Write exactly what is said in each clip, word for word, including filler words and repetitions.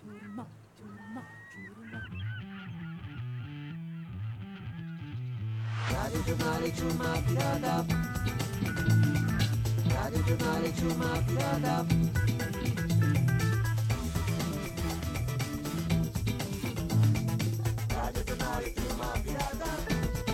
Radio Giornale Ciurma Pirata. Radio Giornale Ciurma Pirata. Radio Giornale Ciurma Pirata.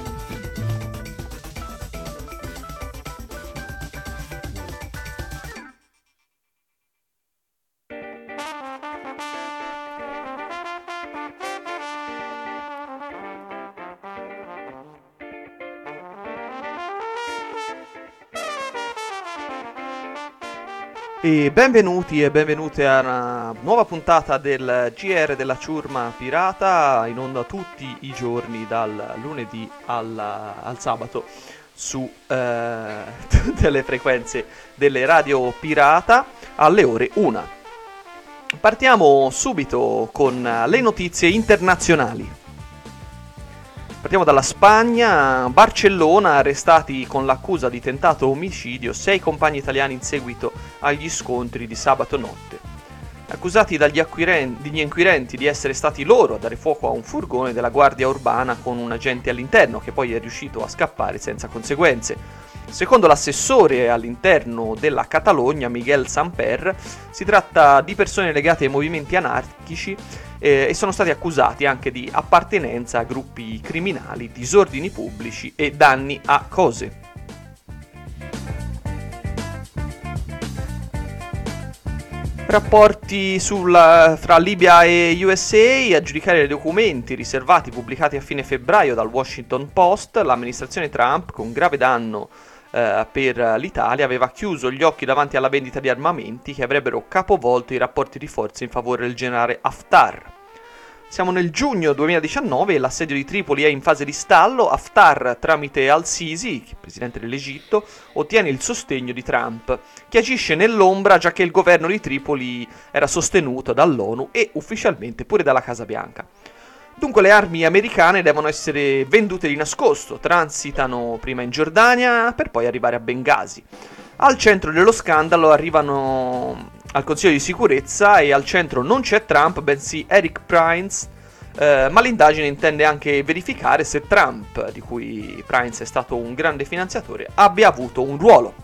E benvenuti e benvenute a una nuova puntata del G R della Ciurma Pirata, in onda tutti i giorni dal lunedì al, al sabato su eh, tutte le frequenze delle radio pirata alle ore una. Partiamo subito con le notizie internazionali. Partiamo dalla Spagna. Barcellona, arrestati con l'accusa di tentato omicidio sei compagni italiani in seguito agli scontri di sabato notte. Accusati dagli acquirenti, degli inquirenti di essere stati loro a dare fuoco a un furgone della guardia urbana con un agente all'interno che poi è riuscito a scappare senza conseguenze. Secondo l'assessore all'interno della Catalogna, Miguel Samper, si tratta di persone legate ai movimenti anarchici eh, e sono stati accusati anche di appartenenza a gruppi criminali, disordini pubblici e danni a cose. Rapporti sulla, fra Libia e U S A. A giudicare i documenti riservati pubblicati a fine febbraio dal Washington Post, l'amministrazione Trump, con grave danno eh, per l'Italia, aveva chiuso gli occhi davanti alla vendita di armamenti che avrebbero capovolto i rapporti di forza in favore del generale Haftar. Siamo nel giugno duemiladiciannove e l'assedio di Tripoli è in fase di stallo. Haftar, tramite al-Sisi, presidente dell'Egitto, ottiene il sostegno di Trump, che agisce nell'ombra già che il governo di Tripoli era sostenuto dall'ONU e ufficialmente pure dalla Casa Bianca. Dunque le armi americane devono essere vendute di nascosto, transitano prima in Giordania per poi arrivare a Bengasi. Al centro dello scandalo arrivano al Consiglio di Sicurezza e al centro non c'è Trump, bensì Eric Prince, eh, ma l'indagine intende anche verificare se Trump, di cui Prince è stato un grande finanziatore, abbia avuto un ruolo.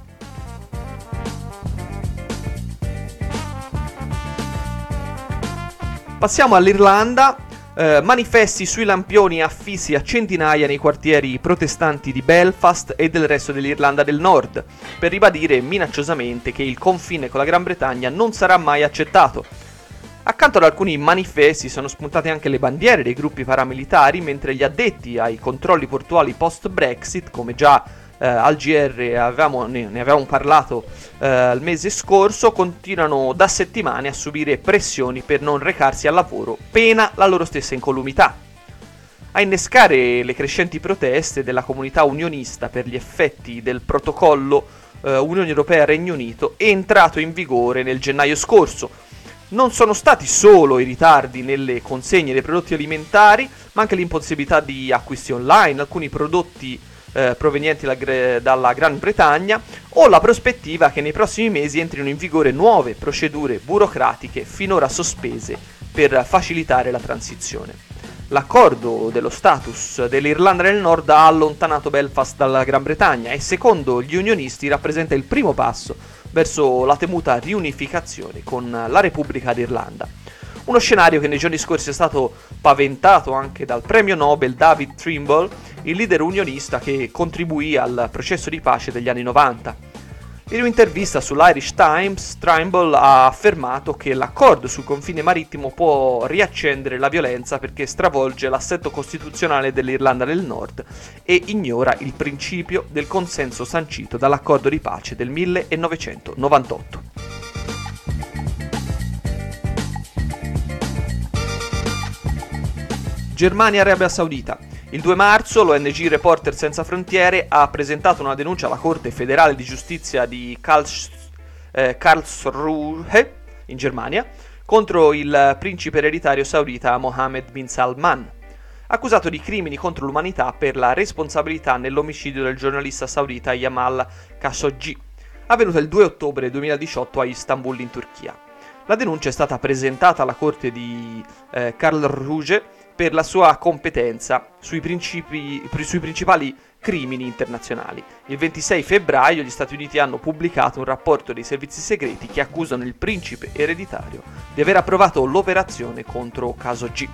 Passiamo all'Irlanda. Uh, manifesti sui lampioni affissi a centinaia nei quartieri protestanti di Belfast e del resto dell'Irlanda del Nord, per ribadire minacciosamente che il confine con la Gran Bretagna non sarà mai accettato. Accanto ad alcuni manifesti sono spuntate anche le bandiere dei gruppi paramilitari, mentre gli addetti ai controlli portuali post-Brexit, come già eh, al G R avevamo, ne, ne avevamo parlato eh, il mese scorso, continuano da settimane a subire pressioni per non recarsi al lavoro, pena la loro stessa incolumità. A innescare le crescenti proteste della comunità unionista per gli effetti del protocollo eh, Unione Europea-Regno Unito, è entrato in vigore nel gennaio scorso. Non sono stati solo i ritardi nelle consegne dei prodotti alimentari, ma anche l'impossibilità di acquisti online, alcuni prodotti eh, provenienti la, dalla Gran Bretagna, o la prospettiva che nei prossimi mesi entrino in vigore nuove procedure burocratiche finora sospese per facilitare la transizione. L'accordo dello status dell'Irlanda del Nord ha allontanato Belfast dalla Gran Bretagna e secondo gli unionisti rappresenta il primo passo verso la temuta riunificazione con la Repubblica d'Irlanda. Uno scenario che nei giorni scorsi è stato paventato anche dal premio Nobel David Trimble, il leader unionista che contribuì al processo di pace degli anni novanta. In un'intervista sull'Irish Times, Trimble ha affermato che l'accordo sul confine marittimo può riaccendere la violenza perché stravolge l'assetto costituzionale dell'Irlanda del Nord e ignora il principio del consenso sancito dall'accordo di pace del millenovecentonovantotto. Germania e Arabia Saudita. Il due marzo l'O N G Reporter Senza Frontiere ha presentato una denuncia alla Corte Federale di Giustizia di Karls- eh, Karlsruhe, in Germania, contro il principe ereditario saudita Mohammed bin Salman, accusato di crimini contro l'umanità per la responsabilità nell'omicidio del giornalista saudita Jamal Khashoggi, avvenuto il due ottobre duemiladiciotto a Istanbul in Turchia. La denuncia è stata presentata alla corte di eh, Karlsruhe per la sua competenza sui, principi, sui principali crimini internazionali. Il ventisei febbraio gli Stati Uniti hanno pubblicato un rapporto dei servizi segreti che accusano il principe ereditario di aver approvato l'operazione contro Khashoggi.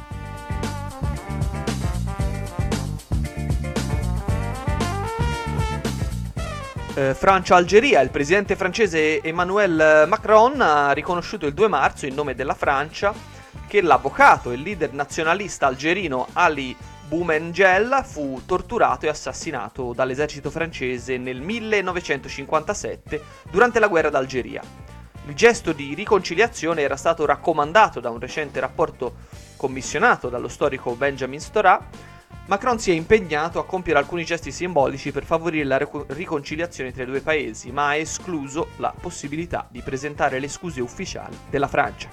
Eh, Francia-Algeria. Il presidente francese Emmanuel Macron ha riconosciuto il due marzo, in nome della Francia, che l'avvocato e leader nazionalista algerino Ali Boumengel fu torturato e assassinato dall'esercito francese nel millenovecentocinquantasette durante la guerra d'Algeria. Il gesto di riconciliazione era stato raccomandato da un recente rapporto commissionato dallo storico Benjamin Stora. Macron si è impegnato a compiere alcuni gesti simbolici per favorire la ric- riconciliazione tra i due paesi, ma ha escluso la possibilità di presentare le scuse ufficiali della Francia.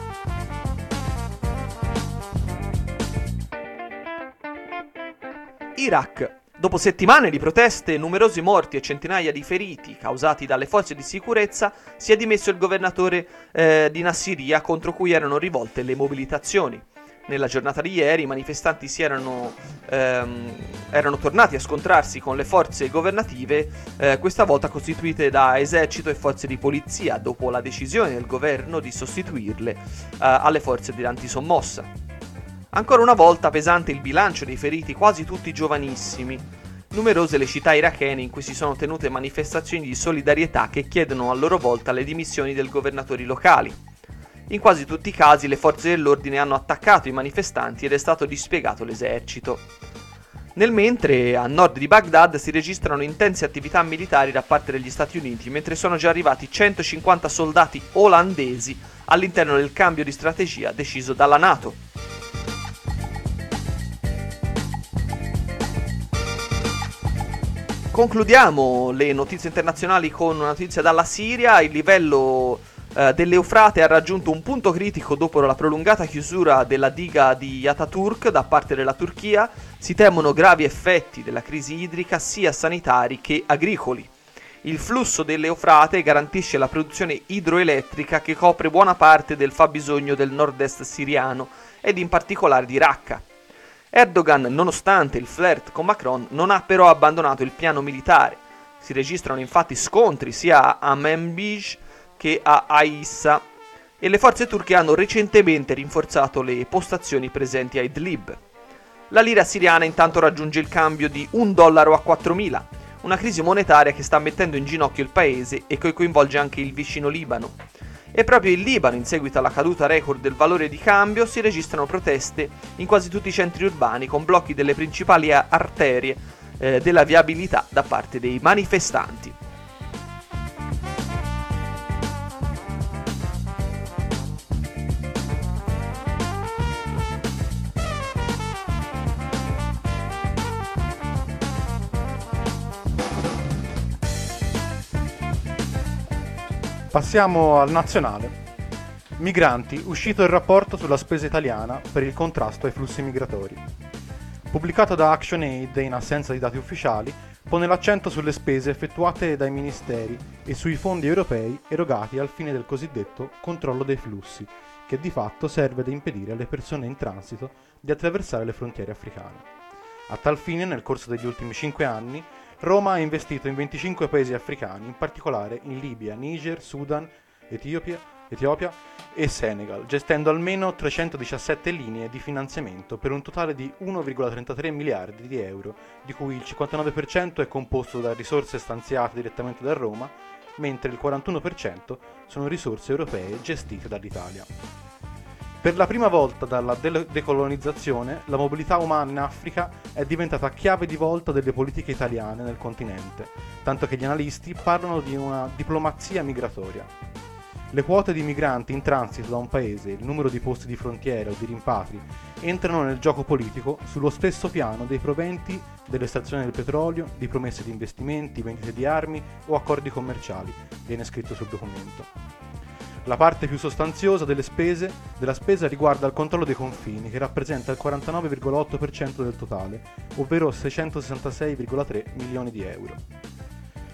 Iraq. Dopo settimane di proteste, numerosi morti e centinaia di feriti causati dalle forze di sicurezza, si è dimesso il governatore eh, di Nassiriya, contro cui erano rivolte le mobilitazioni. Nella giornata di ieri i manifestanti si erano, ehm, erano tornati a scontrarsi con le forze governative, eh, questa volta costituite da esercito e forze di polizia, dopo la decisione del governo di sostituirle eh, alle forze dell'antisommossa. Ancora una volta pesante il bilancio dei feriti, quasi tutti giovanissimi. Numerose le città irachene in cui si sono tenute manifestazioni di solidarietà che chiedono a loro volta le dimissioni del governatori locali. In quasi tutti i casi le forze dell'ordine hanno attaccato i manifestanti ed è stato dispiegato l'esercito. Nel mentre, a nord di Baghdad si registrano intense attività militari da parte degli Stati Uniti, mentre sono già arrivati centocinquanta soldati olandesi all'interno del cambio di strategia deciso dalla NATO. Concludiamo le notizie internazionali con una notizia dalla Siria. Il livello eh, dell'Eufrate ha raggiunto un punto critico dopo la prolungata chiusura della diga di Ataturk da parte della Turchia. Si temono gravi effetti della crisi idrica sia sanitari che agricoli. Il flusso dell'Eufrate garantisce la produzione idroelettrica che copre buona parte del fabbisogno del nord-est siriano ed in particolare di Raqqa. Erdogan, nonostante il flirt con Macron, non ha però abbandonato il piano militare. Si registrano infatti scontri sia a Manbij che a Aissa e le forze turche hanno recentemente rinforzato le postazioni presenti a Idlib. La lira siriana intanto raggiunge il cambio di un dollaro a quattromila, una crisi monetaria che sta mettendo in ginocchio il paese e che coinvolge anche il vicino Libano. E proprio in Libano, in seguito alla caduta record del valore di cambio, si registrano proteste in quasi tutti i centri urbani con blocchi delle principali arterie eh, della viabilità da parte dei manifestanti. Passiamo al nazionale. Migranti, uscito il rapporto sulla spesa italiana per il contrasto ai flussi migratori. Pubblicato da ActionAid in assenza di dati ufficiali, pone l'accento sulle spese effettuate dai ministeri e sui fondi europei erogati al fine del cosiddetto controllo dei flussi, che di fatto serve ad impedire alle persone in transito di attraversare le frontiere africane. A tal fine, nel corso degli ultimi cinque anni, Roma ha investito in venticinque paesi africani, in particolare in Libia, Niger, Sudan, Etiopia, Etiopia e Senegal, gestendo almeno trecentodiciassette linee di finanziamento per un totale di uno virgola trentatré miliardi di euro, di cui il cinquantanove per cento è composto da risorse stanziate direttamente da Roma, mentre il quarantuno per cento sono risorse europee gestite dall'Italia. Per la prima volta dalla de- decolonizzazione, la mobilità umana in Africa è diventata chiave di volta delle politiche italiane nel continente, tanto che gli analisti parlano di una diplomazia migratoria. Le quote di migranti in transito da un paese, il numero di posti di frontiera o di rimpatri, entrano nel gioco politico sullo stesso piano dei proventi dell'estrazione del petrolio, di promesse di investimenti, vendite di armi o accordi commerciali, viene scritto sul documento. La parte più sostanziosa delle spese, della spesa riguarda il controllo dei confini, che rappresenta il quarantanove virgola otto per cento del totale, ovvero seicentosessantasei virgola tre milioni di euro.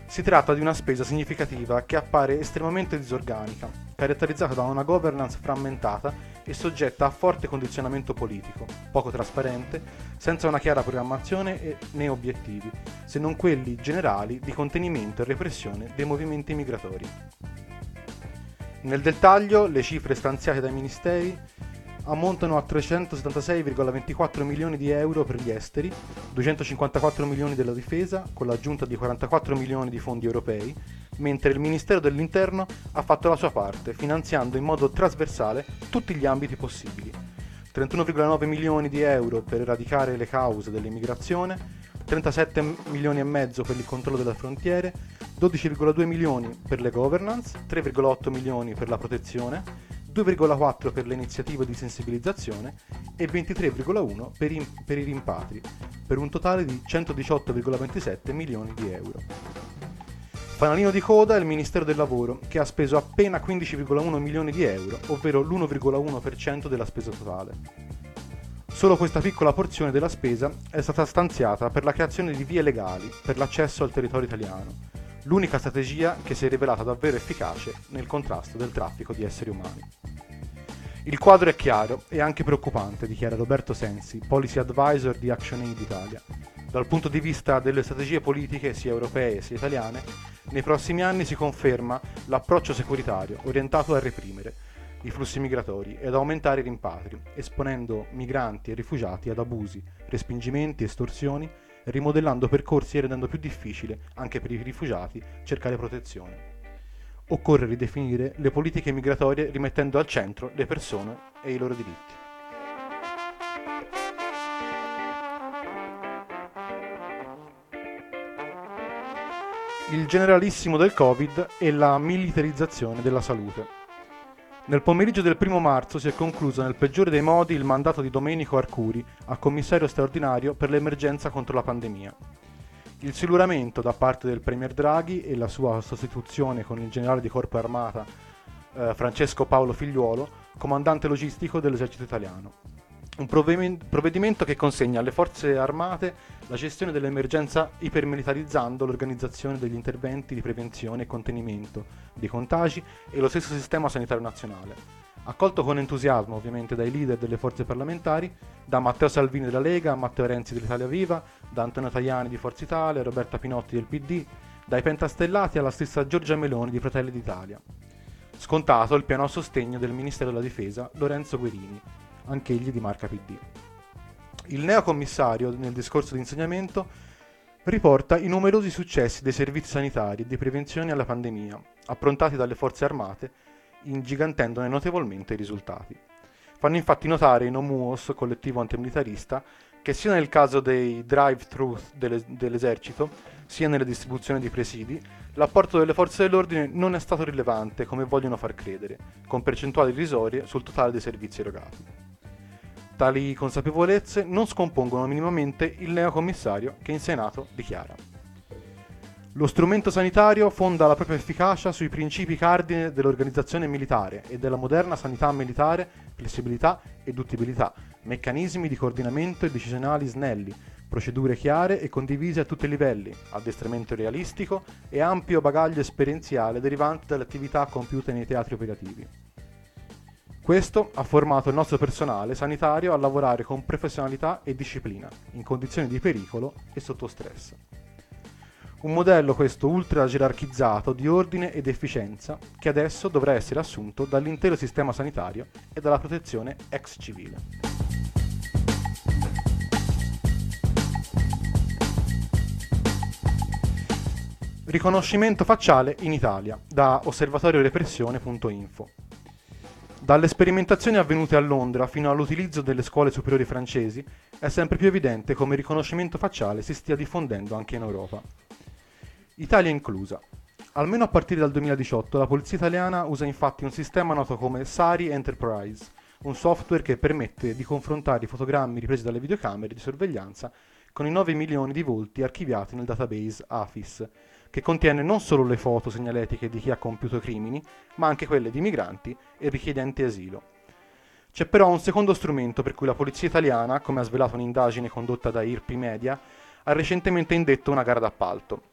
Si tratta di una spesa significativa che appare estremamente disorganica, caratterizzata da una governance frammentata e soggetta a forte condizionamento politico, poco trasparente, senza una chiara programmazione e- né obiettivi, se non quelli generali di contenimento e repressione dei movimenti migratori. Nel dettaglio, le cifre stanziate dai ministeri ammontano a trecentosettantasei virgola ventiquattro milioni di euro per gli esteri, duecentocinquantaquattro milioni della difesa, con l'aggiunta di quarantaquattro milioni di fondi europei, mentre il Ministero dell'Interno ha fatto la sua parte, finanziando in modo trasversale tutti gli ambiti possibili. trentuno virgola nove milioni di euro per eradicare le cause dell'immigrazione, trentasette milioni e mezzo per il controllo delle frontiere, dodici virgola due milioni per le governance, tre virgola otto milioni per la protezione, due virgola quattro per le iniziative di sensibilizzazione e ventitré virgola uno per, i- per i rimpatri, per un totale di centodiciotto virgola ventisette milioni di euro. Fanalino di coda è il Ministero del Lavoro, che ha speso appena quindici virgola uno milioni di euro, ovvero l'uno virgola uno per cento della spesa totale. Solo questa piccola porzione della spesa è stata stanziata per la creazione di vie legali per l'accesso al territorio italiano, l'unica strategia che si è rivelata davvero efficace nel contrasto del traffico di esseri umani. Il quadro è chiaro e anche preoccupante, dichiara Roberto Sensi, Policy Advisor di ActionAid Italia. Dal punto di vista delle strategie politiche, sia europee sia italiane, nei prossimi anni si conferma l'approccio securitario orientato a reprimere i flussi migratori ed aumentare i rimpatri, esponendo migranti e rifugiati ad abusi, respingimenti, estorsioni, rimodellando percorsi e rendendo più difficile, anche per i rifugiati, cercare protezione. Occorre ridefinire le politiche migratorie rimettendo al centro le persone e i loro diritti. Il generalissimo del Covid e la militarizzazione della salute. Nel pomeriggio del primo marzo si è concluso nel peggiore dei modi il mandato di Domenico Arcuri a commissario straordinario per l'emergenza contro la pandemia. Il siluramento da parte del Premier Draghi e la sua sostituzione con il generale di Corpo Armata eh, Francesco Paolo Figliuolo, comandante logistico dell'esercito italiano. Un provvedimento che consegna alle forze armate la gestione dell'emergenza ipermilitarizzando l'organizzazione degli interventi di prevenzione e contenimento dei contagi e lo stesso sistema sanitario nazionale. Accolto con entusiasmo ovviamente dai leader delle forze parlamentari, da Matteo Salvini della Lega, Matteo Renzi dell'Italia Viva, da Antonio Tajani di Forza Italia, Roberta Pinotti del P D, dai pentastellati alla stessa Giorgia Meloni di Fratelli d'Italia. Scontato il piano a sostegno del Ministero della Difesa Lorenzo Guerini, anch'egli di marca P D. Il neocommissario, nel discorso di insediamento, riporta i numerosi successi dei servizi sanitari e di prevenzione alla pandemia, approntati dalle forze armate, ingigantendone notevolmente i risultati. Fanno infatti notare i NOMUOS, collettivo antimilitarista, che sia nel caso dei drive-thru delle, dell'esercito, sia nella distribuzione di presidi, l'apporto delle forze dell'ordine non è stato rilevante come vogliono far credere, con percentuali irrisorie sul totale dei servizi erogati. Tali consapevolezze non scompongono minimamente il neocommissario che in Senato dichiara: lo strumento sanitario fonda la propria efficacia sui principi cardine dell'organizzazione militare e della moderna sanità militare, flessibilità e duttibilità, meccanismi di coordinamento e decisionali snelli, procedure chiare e condivise a tutti i livelli, addestramento realistico e ampio bagaglio esperienziale derivante dalle attività compiute nei teatri operativi. Questo ha formato il nostro personale sanitario a lavorare con professionalità e disciplina, in condizioni di pericolo e sotto stress. Un modello questo ultra gerarchizzato di ordine ed efficienza che adesso dovrà essere assunto dall'intero sistema sanitario e dalla protezione ex civile. Riconoscimento facciale in Italia da osservatorio repressione punto info. Dalle sperimentazioni avvenute a Londra fino all'utilizzo delle scuole superiori francesi è sempre più evidente come il riconoscimento facciale si stia diffondendo anche in Europa. Italia inclusa. Almeno a partire dal duemiladiciotto la polizia italiana usa infatti un sistema noto come SARI Enterprise, un software che permette di confrontare i fotogrammi ripresi dalle videocamere di sorveglianza con i nove milioni di volti archiviati nel database AFIS, che contiene non solo le foto segnaletiche di chi ha compiuto crimini, ma anche quelle di migranti e richiedenti asilo. C'è però un secondo strumento per cui la polizia italiana, come ha svelato un'indagine condotta da I R P I Media, ha recentemente indetto una gara d'appalto.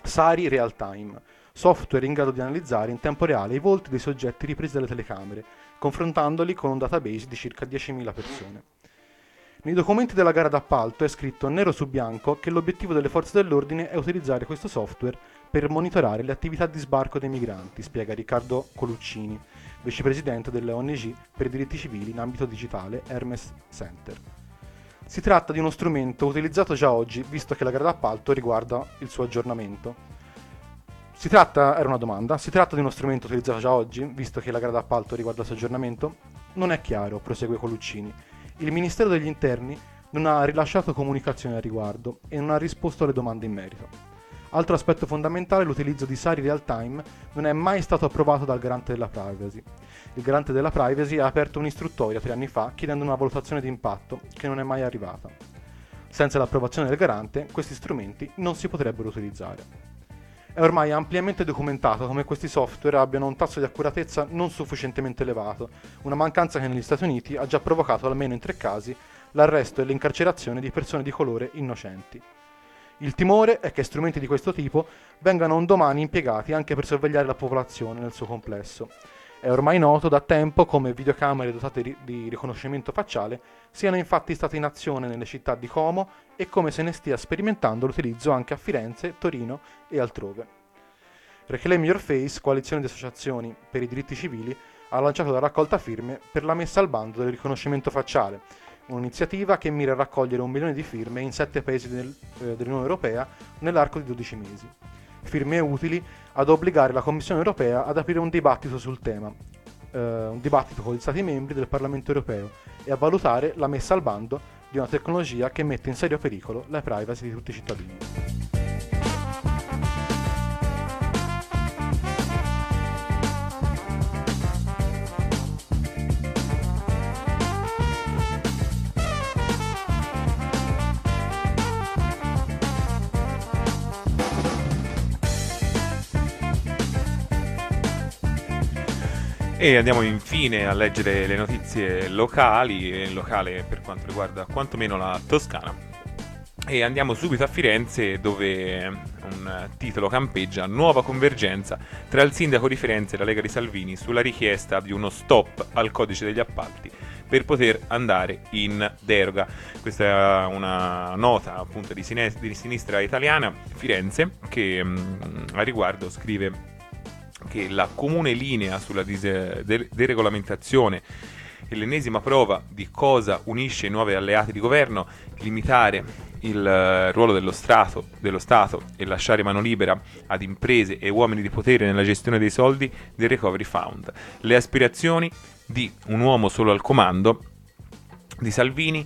Sari Real Time, software in grado di analizzare in tempo reale i volti dei soggetti ripresi dalle telecamere, confrontandoli con un database di circa diecimila persone. Nei documenti della gara d'appalto è scritto nero su bianco che l'obiettivo delle forze dell'ordine è utilizzare questo software per monitorare le attività di sbarco dei migranti, spiega Riccardo Coluccini, vicepresidente delle O N G per i diritti civili in ambito digitale Hermes Center. Si tratta di uno strumento utilizzato già oggi, visto che la gara d'appalto riguarda il suo aggiornamento. Si tratta, era una domanda, si tratta di uno strumento utilizzato già oggi, visto che la gara d'appalto riguarda il suo aggiornamento? Non è chiaro, prosegue Coluccini. Il Ministero degli Interni non ha rilasciato comunicazioni al riguardo e non ha risposto alle domande in merito. Altro aspetto fondamentale, l'utilizzo di Sari Real Time non è mai stato approvato dal Garante della Privacy. Il Garante della Privacy ha aperto un'istruttoria tre anni fa chiedendo una valutazione di impatto che non è mai arrivata. Senza l'approvazione del Garante, questi strumenti non si potrebbero utilizzare. È ormai ampiamente documentato come questi software abbiano un tasso di accuratezza non sufficientemente elevato, una mancanza che negli Stati Uniti ha già provocato almeno in tre casi l'arresto e l'incarcerazione di persone di colore innocenti. Il timore è che strumenti di questo tipo vengano un domani impiegati anche per sorvegliare la popolazione nel suo complesso. È ormai noto da tempo come videocamere dotate di riconoscimento facciale siano infatti state in azione nelle città di Como e come se ne stia sperimentando l'utilizzo anche a Firenze, Torino e altrove. Reclaim Your Face, coalizione di associazioni per i diritti civili, ha lanciato la raccolta firme per la messa al bando del riconoscimento facciale, un'iniziativa che mira a raccogliere un milione di firme in sette paesi del, eh, dell'Unione Europea nell'arco di dodici mesi. Firme utili ad obbligare la Commissione Europea ad aprire un dibattito sul tema, eh, un dibattito con gli Stati membri del Parlamento Europeo e a valutare la messa al bando di una tecnologia che mette in serio pericolo la privacy di tutti i cittadini. E andiamo infine a leggere le notizie locali, e locale per quanto riguarda quantomeno la Toscana. E andiamo subito a Firenze, dove un titolo campeggia: nuova convergenza tra il sindaco di Firenze e la Lega di Salvini sulla richiesta di uno stop al codice degli appalti per poter andare in deroga. Questa è una nota appunto di, sine- di sinistra italiana, Firenze, che mh, a riguardo scrive che la comune linea sulla dis- de- deregolamentazione è l'ennesima prova di cosa unisce i nuovi alleati di governo: limitare il uh, ruolo dello Stato, dello Stato e lasciare mano libera ad imprese e uomini di potere nella gestione dei soldi del Recovery Fund. Le aspirazioni di un uomo solo al comando di Salvini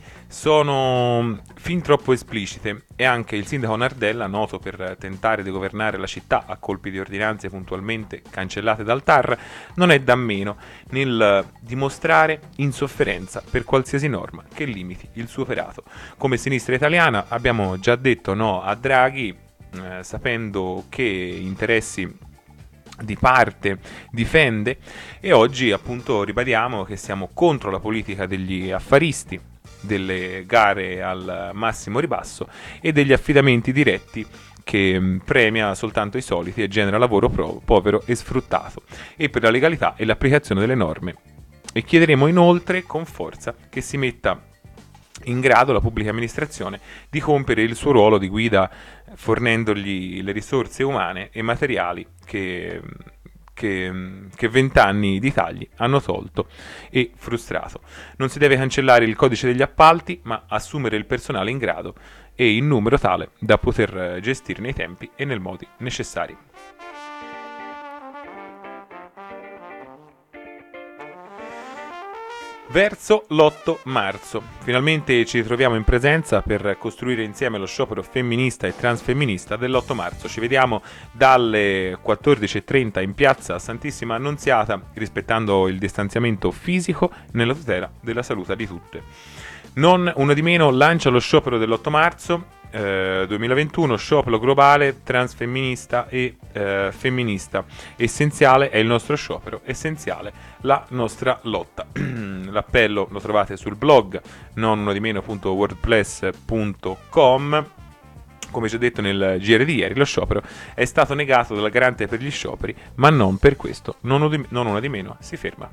sono fin troppo esplicite, e anche il sindaco Nardella, noto per tentare di governare la città a colpi di ordinanze puntualmente cancellate dal T A R, non è da meno nel dimostrare insofferenza per qualsiasi norma che limiti il suo operato. Come sinistra italiana abbiamo già detto no a Draghi, eh, sapendo che interessi di parte difende, e oggi appunto ribadiamo che siamo contro la politica degli affaristi, delle gare al massimo ribasso e degli affidamenti diretti che premia soltanto i soliti e genera lavoro pro- povero e sfruttato, e per la legalità e l'applicazione delle norme. E chiederemo inoltre con forza che si metta in grado la pubblica amministrazione di compiere il suo ruolo di guida, fornendogli le risorse umane e materiali che che, che vent'anni di tagli hanno tolto e frustrato. Non si deve cancellare il codice degli appalti, ma assumere il personale in grado e in numero tale da poter gestire nei tempi e nei modi necessari. Verso l'otto marzo. Finalmente ci ritroviamo in presenza per costruire insieme lo sciopero femminista e transfemminista dell'otto marzo. Ci vediamo dalle quattordici e trenta in piazza Santissima Annunziata, rispettando il distanziamento fisico nella tutela della salute di tutte. Non uno di meno lancia lo sciopero dell'otto marzo eh, duemilaventuno, sciopero globale transfemminista e eh, femminista. Essenziale è il nostro sciopero, essenziale la nostra lotta. L'appello lo trovate sul blog non uno di meno punto wordpress punto com Come già detto nel G R di ieri, lo sciopero è stato negato dalla garante per gli scioperi, ma non per questo, non uno di, non una di meno, si ferma.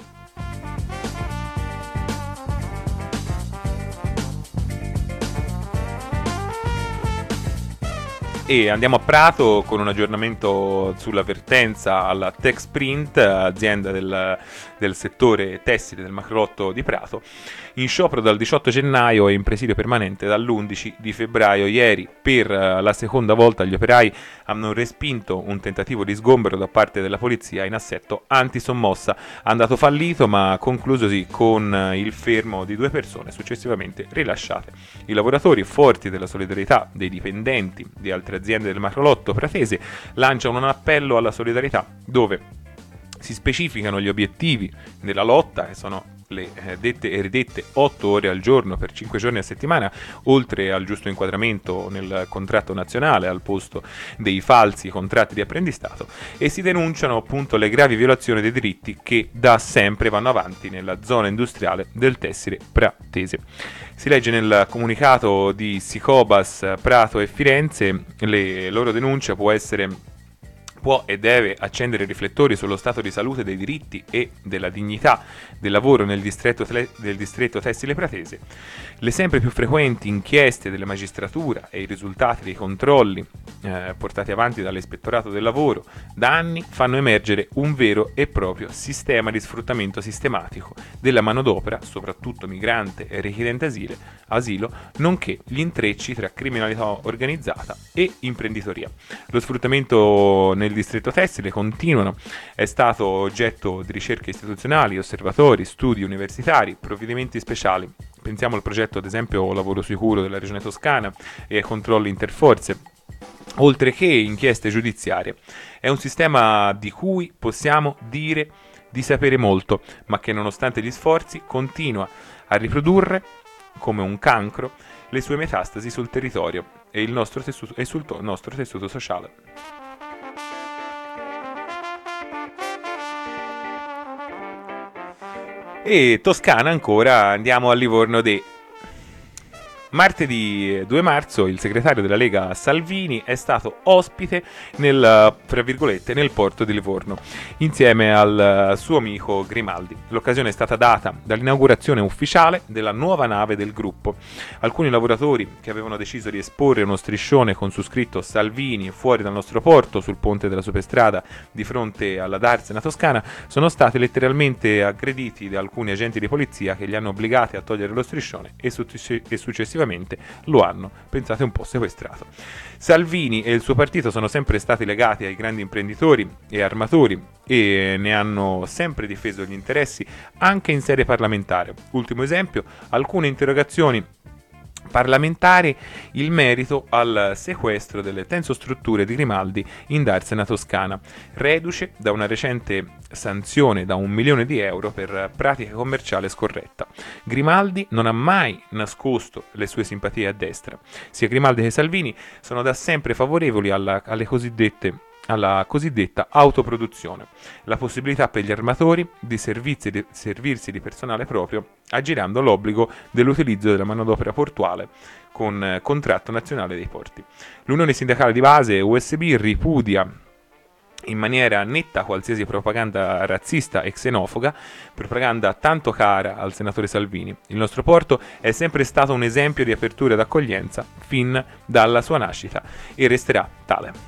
E andiamo a Prato con un aggiornamento sull'avvertenza alla Texprint, azienda del, del settore tessile del macrolotto di Prato, in sciopero dal diciotto gennaio e in presidio permanente dall'undici di febbraio. Ieri per la seconda volta gli operai hanno respinto un tentativo di sgombero da parte della polizia in assetto antisommossa, andato fallito ma conclusosi con il fermo di due persone successivamente rilasciate. I lavoratori, forti della solidarietà dei dipendenti di altre aziende del macrolotto pratese, lanciano un appello alla solidarietà dove si specificano gli obiettivi della lotta, che sono le eh, dette e ridette otto ore al giorno per cinque giorni a settimana, oltre al giusto inquadramento nel contratto nazionale al posto dei falsi contratti di apprendistato, e si denunciano appunto le gravi violazioni dei diritti che da sempre vanno avanti nella zona industriale del tessile pratese. Si legge nel comunicato di Sicobas, Prato e Firenze: le loro denunce può essere può e deve accendere riflettori sullo stato di salute dei diritti e della dignità del lavoro nel distretto, tele- del distretto tessile pratese. Le sempre più frequenti inchieste della magistratura e i risultati dei controlli eh, portati avanti dall'Ispettorato del Lavoro da anni fanno emergere un vero e proprio sistema di sfruttamento sistematico della manodopera, soprattutto migrante e richiedente asile, asilo, nonché gli intrecci tra criminalità organizzata e imprenditoria. Lo sfruttamento nel distretto tessile continuano, è stato oggetto di ricerche istituzionali, osservatori, studi universitari, provvedimenti speciali. Pensiamo al progetto, ad esempio, Lavoro Sicuro della Regione Toscana e ai controlli interforze, oltre che inchieste giudiziarie. È un sistema di cui possiamo dire di sapere molto, ma che nonostante gli sforzi continua a riprodurre come un cancro le sue metastasi sul territorio e, il nostro tessuto, e sul to- nostro tessuto sociale. E Toscana ancora, andiamo a Livorno de Martedì due marzo il segretario della Lega Salvini è stato ospite nel, tra virgolette, nel porto di Livorno, insieme al suo amico Grimaldi. L'occasione è stata data dall'inaugurazione ufficiale della nuova nave del gruppo. Alcuni lavoratori che avevano deciso di esporre uno striscione con su scritto Salvini fuori dal nostro porto sul ponte della Superstrada di fronte alla Darsena toscana sono stati letteralmente aggrediti da alcuni agenti di polizia che li hanno obbligati a togliere lo striscione e, su- e successivamente lo hanno, pensate un po', sequestrato. Salvini e il suo partito sono sempre stati legati ai grandi imprenditori e armatori e ne hanno sempre difeso gli interessi anche in sede parlamentare. Ultimo esempio, alcune interrogazioni parlamentare il merito al sequestro delle tensostrutture di Grimaldi in Darsena Toscana, reduce da una recente sanzione da un milione di euro per pratica commerciale scorretta. Grimaldi non ha mai nascosto le sue simpatie a destra. Sia Grimaldi che Salvini sono da sempre favorevoli alla, alle cosiddette alla cosiddetta autoproduzione, la possibilità per gli armatori di, servizi, di servirsi di personale proprio, aggirando l'obbligo dell'utilizzo della manodopera portuale con eh, contratto nazionale dei porti. L'Unione Sindacale di Base U S B ripudia in maniera netta qualsiasi propaganda razzista e xenofoba, propaganda tanto cara al senatore Salvini. Il nostro porto è sempre stato un esempio di apertura ed accoglienza fin dalla sua nascita e resterà tale.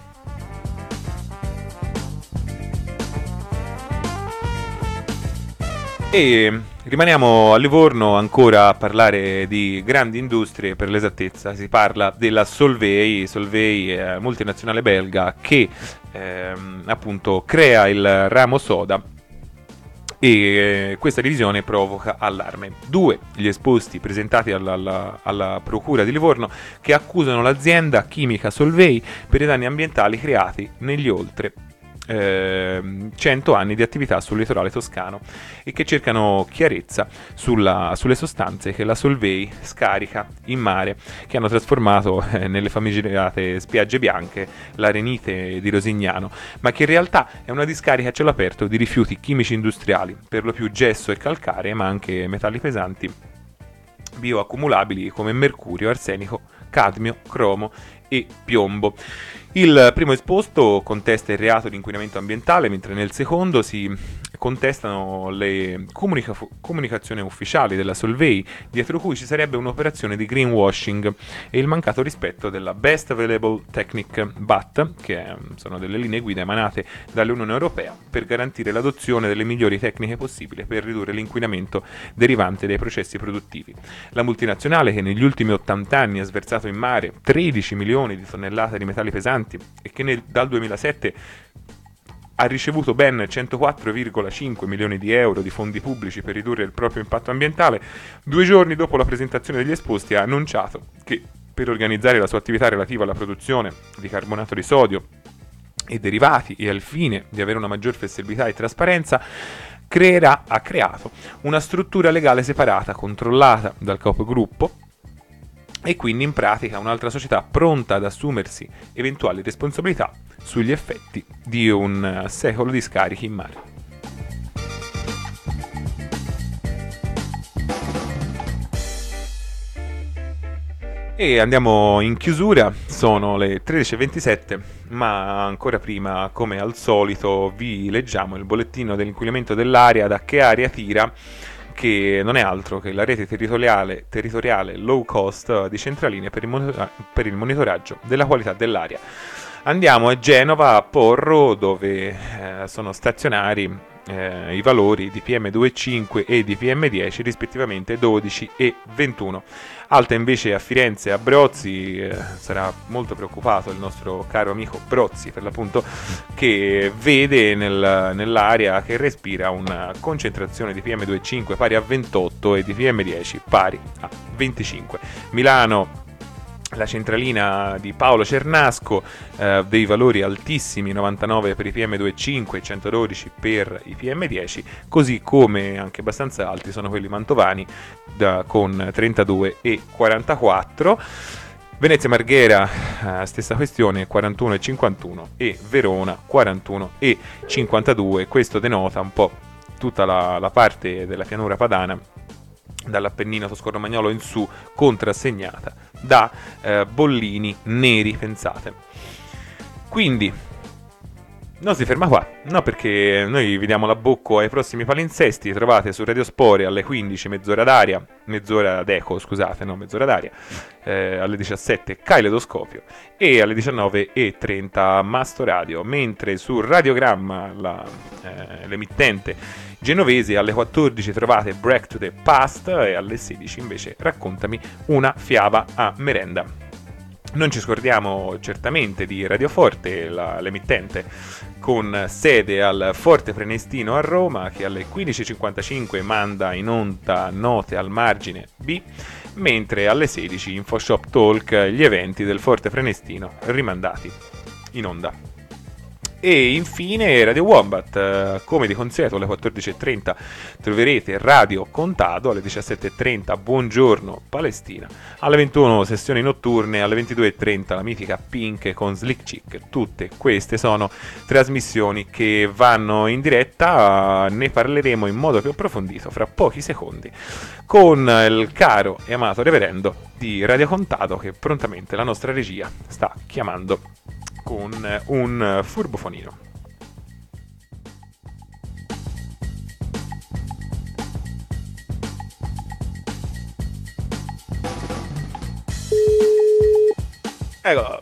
E rimaniamo a Livorno ancora a parlare di grandi industrie, per l'esattezza si parla della Solvay, Solvay eh, multinazionale belga che ehm, appunto crea il ramo soda e eh, questa divisione provoca allarme. Due gli esposti presentati alla, alla, alla procura di Livorno che accusano l'azienda chimica Solvay per i danni ambientali creati negli oltre cento anni di attività sul litorale toscano e che cercano chiarezza sulla, sulle sostanze che la Solvay scarica in mare, che hanno trasformato eh, nelle famigerate spiagge bianche l'arenite di Rosignano, ma che in realtà è una discarica a cielo aperto di rifiuti chimici industriali, per lo più gesso e calcare, ma anche metalli pesanti bioaccumulabili come mercurio, arsenico, cadmio, cromo e piombo. Il primo esposto contesta il reato di inquinamento ambientale, mentre nel secondo si contestano le comunica- comunicazioni ufficiali della Solvay, dietro cui ci sarebbe un'operazione di greenwashing e il mancato rispetto della Best Available Technique B A T, che sono delle linee guida emanate dall'Unione Europea per garantire l'adozione delle migliori tecniche possibili per ridurre l'inquinamento derivante dai processi produttivi. La multinazionale, che negli ultimi ottanta anni ha sversato in mare tredici milioni di tonnellate di metalli pesanti e che nel, dal duemilasette ha ricevuto ben centoquattro virgola cinque milioni di euro di fondi pubblici per ridurre il proprio impatto ambientale, due giorni dopo la presentazione degli esposti ha annunciato che per organizzare la sua attività relativa alla produzione di carbonato di sodio e derivati e al fine di avere una maggior flessibilità e trasparenza, creerà, ha creato una struttura legale separata, controllata dal capogruppo, e quindi in pratica un'altra società pronta ad assumersi eventuali responsabilità sugli effetti di un secolo di scarichi in mare. E andiamo in chiusura, sono le tredici e ventisette, ma ancora prima, come al solito, vi leggiamo il bollettino dell'inquinamento dell'aria da Che Aria Tira, che non è altro che la rete territoriale, territoriale low cost di centraline per il, monitor- per il monitoraggio della qualità dell'aria. Andiamo a Genova, a Porro, dove eh, sono stazionari eh, i valori di P M due virgola cinque e di P M dieci, rispettivamente dodici e ventuno. Alta invece a Firenze, a Brozzi, eh, sarà molto preoccupato il nostro caro amico Brozzi, per l'appunto, che vede nel, nell'aria che respira una concentrazione di P M due virgola cinque pari a ventotto e di P M dieci pari a venticinque. Milano, la centralina di Paolo Cernasco, eh, dei valori altissimi, novantanove per i P M due virgola cinque e centododici per i P M dieci, così come anche abbastanza alti sono quelli mantovani da, con trentadue e quarantaquattro. Venezia Marghera, eh, stessa questione, quarantuno e cinquantuno, e Verona quarantuno e cinquantadue. Questo denota un po' tutta la, la parte della pianura padana, dall'Appennino tosco-romagnolo in su, contrassegnata da eh, bollini neri, pensate. Quindi non si ferma qua, no, perché noi vi diamo la bocca ai prossimi palinsesti. Trovate su Radiospore alle quindici mezz'ora d'aria, mezz'ora d'eco, scusate, no, mezz'ora d'aria, eh, alle diciassette Caleidoscopio e alle diciannove e trenta Masto Radio, mentre su Radiogramma, la, eh, l'emittente genovese, alle quattordici trovate Break to the Past e alle sedici invece Raccontami una fiaba a merenda. Non ci scordiamo certamente di Radioforte, la, l'emittente con sede al Forte Prenestino a Roma, che alle quindici e cinquantacinque manda in onda Note al Margine B, mentre alle sedici InfoShop Talk, gli eventi del Forte Prenestino rimandati in onda. E infine Radio Wombat, come di consueto alle quattordici e trenta troverete Radio Contado, alle diciassette e trenta Buongiorno Palestina, alle ventuno sessioni notturne, alle ventidue e trenta la mitica Pink con Slick Chick. Tutte queste sono trasmissioni che vanno in diretta, ne parleremo in modo più approfondito fra pochi secondi con il caro e amato reverendo di Radio Contado, che prontamente la nostra regia sta chiamando con un furbofonino. Ecco.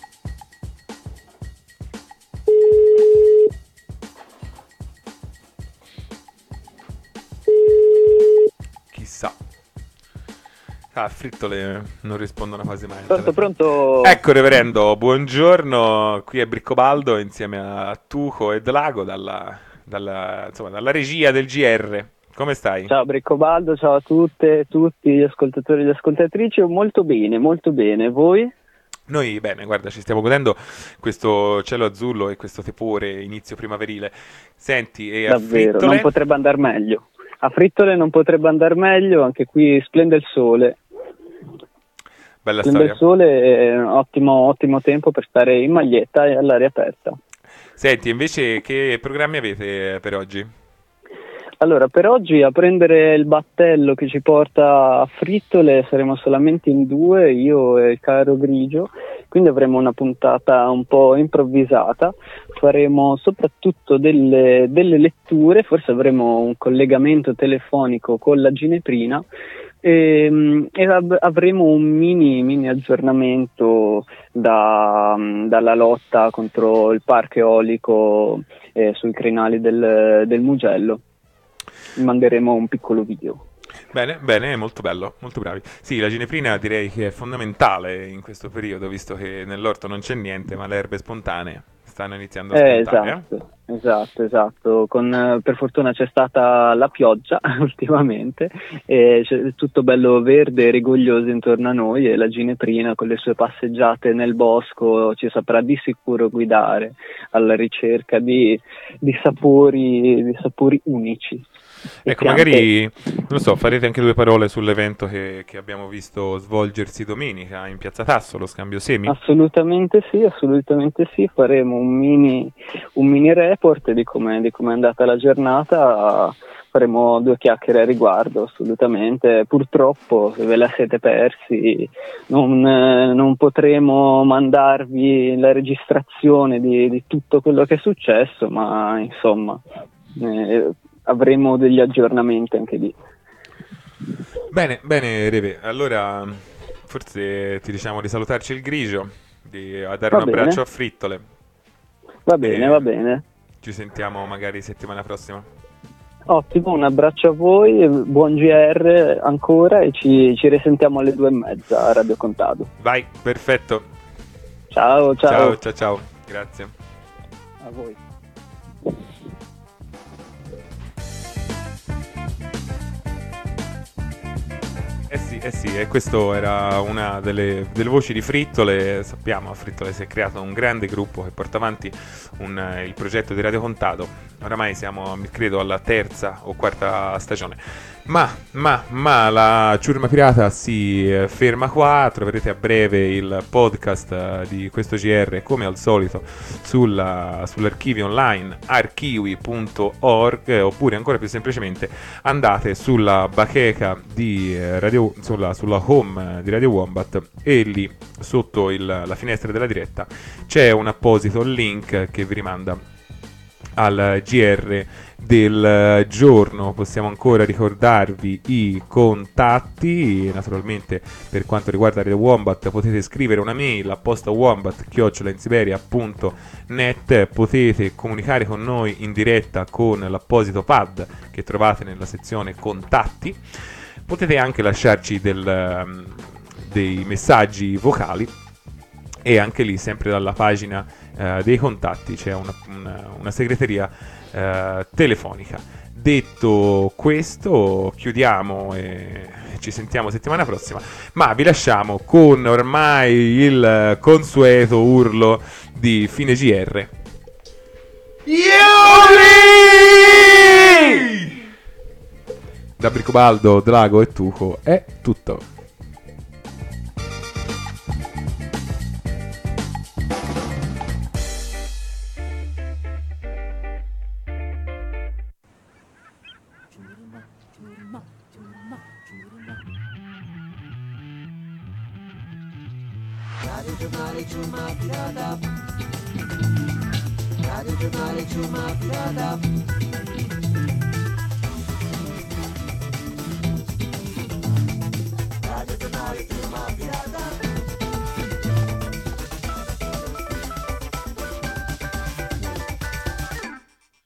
Chissà. Ah, frittole non rispondono quasi mai. Pronto, pronto. Ecco, reverendo, buongiorno. Qui è Briccobaldo insieme a Tuco e Delago dalla, dalla, insomma, dalla regia del G R. Come stai? Ciao Briccobaldo, ciao a tutte, tutti gli ascoltatori e le ascoltatrici. Molto bene, molto bene. Voi? Noi bene, guarda, ci stiamo godendo questo cielo azzurro e questo tepore inizio primaverile. Senti, e a Davvero, frittole? non potrebbe andare meglio. A frittole non potrebbe andare meglio, anche qui splende il sole. Bella Splende storia. il sole, è un ottimo, ottimo tempo per stare in maglietta e all'aria aperta. Senti, invece che programmi avete per oggi? Allora, per oggi a prendere il battello che ci porta a Frittole saremo solamente in due, io e il caro Grigio, quindi avremo una puntata un po' improvvisata, faremo soprattutto delle, delle letture, forse avremo un collegamento telefonico con la Gineprina e, e av- avremo un mini, mini aggiornamento da, dalla lotta contro il parco eolico eh, sui crinali del, del Mugello. Manderemo un piccolo video. Bene, bene, molto bello, molto bravi. Sì, la gineprina direi che è fondamentale in questo periodo, visto che nell'orto non c'è niente, ma le erbe spontanee stanno iniziando a Eh, spuntare. esatto, esatto, esatto. Con, eh, per fortuna c'è stata la pioggia ultimamente, e c'è tutto bello verde e rigoglioso intorno a noi, e la gineprina con le sue passeggiate nel bosco ci saprà di sicuro guidare alla ricerca di, di sapori, di sapori unici. Ecco, piante. magari, non lo so, farete anche due parole sull'evento che, che abbiamo visto svolgersi domenica in Piazza Tasso, lo scambio semi. Assolutamente sì, assolutamente sì, faremo un mini, un mini report di come di come è andata la giornata, faremo due chiacchiere a riguardo, assolutamente. Purtroppo, se ve la siete persi, non, eh, non potremo mandarvi la registrazione di, di tutto quello che è successo, ma insomma... Eh, avremo degli aggiornamenti anche lì. Bene, bene Reve, allora forse ti diciamo di salutarci il Grigio, di a dare Va un bene. abbraccio a Frittole. Va bene, E va bene. Ci sentiamo magari settimana prossima. Ottimo, un abbraccio a voi, buon G R ancora e ci, ci risentiamo alle due e mezza a Radio Contado. Vai, perfetto. Ciao, ciao. Ciao, ciao, ciao. Grazie. A voi. Eh sì, eh sì, e questo era una delle, delle voci di Frittole. Sappiamo, a Frittole si è creato un grande gruppo che porta avanti un, eh, il progetto di Radio Contado. Oramai siamo, credo, alla terza o quarta stagione. Ma, ma, ma la ciurma pirata si eh, ferma qua. Troverete a breve il podcast eh, di questo G R, come al solito, sulla, sull'archivio online archivi punto org, oppure ancora più semplicemente andate sulla bacheca di eh, Radio, sulla, sulla home di Radio Wombat, e lì sotto il, la finestra della diretta c'è un apposito link che vi rimanda al G R del giorno. Possiamo ancora ricordarvi i contatti. Naturalmente, per quanto riguarda Radio Wombat, potete scrivere una mail a posta wombat chiocciola insiberia punto net. Potete comunicare con noi in diretta con l'apposito pad che trovate nella sezione contatti. Potete anche lasciarci del, um, dei messaggi vocali, e anche lì, sempre dalla pagina uh, dei contatti, c'è una, una, una segreteria uh, telefonica. Detto questo, chiudiamo e ci sentiamo settimana prossima, ma vi lasciamo con ormai il consueto urlo di fine G R. Iuri! Da Bricobaldo, Drago e Tuco è tutto. Radio Giornale Ciurma Pirata. Radio Giornale Ciurma Pirata.